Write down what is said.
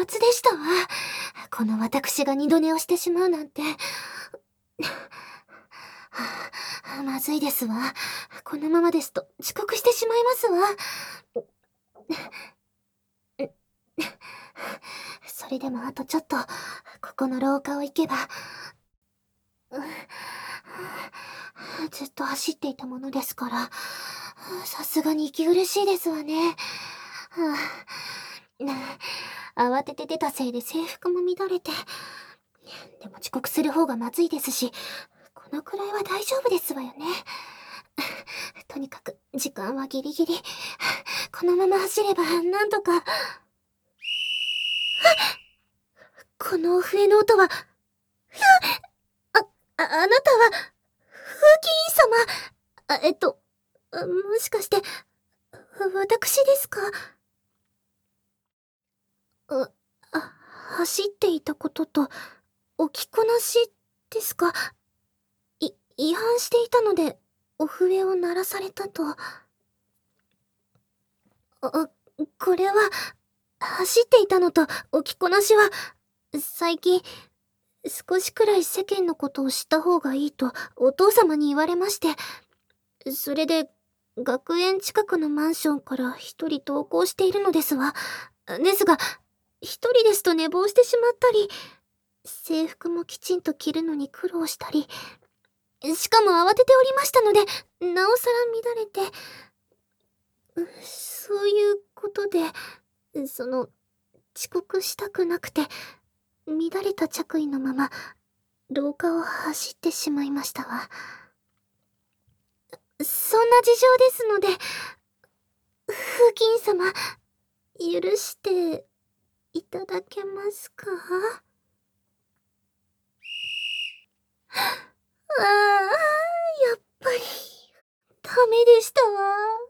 罰でしたわ。この私が二度寝をしてしまうなんて。まずいですわ。このままですと遅刻してしまいますわ。それでもあとちょっと、ここの廊下を行けば。ずっと走っていたものですから、さすがに息苦しいですわね。慌てて出たせいで制服も乱れて。でも遅刻する方がまずいですし、このくらいは大丈夫ですわよね。とにかく、時間はギリギリ。このまま走れば、なんとか。この笛の音は、あなたは、風紀委員様。もしかして、私ですか？走っていたことと、置きこなしですか？違反していたので、お笛を鳴らされたと。これは、走っていたのと置きこなしは、最近、少しくらい世間のことを知った方がいいとお父様に言われまして、それで、学園近くのマンションから一人登校しているのですわ。ですが、一人ですと寝坊してしまったり、制服もきちんと着るのに苦労したり、しかも慌てておりましたので、なおさら乱れて、そういうことで、遅刻したくなくて、乱れた着衣のまま、廊下を走ってしまいましたわ。そんな事情ですので、風紀委員様、許していただけますか？やっぱり、ダメでしたわ。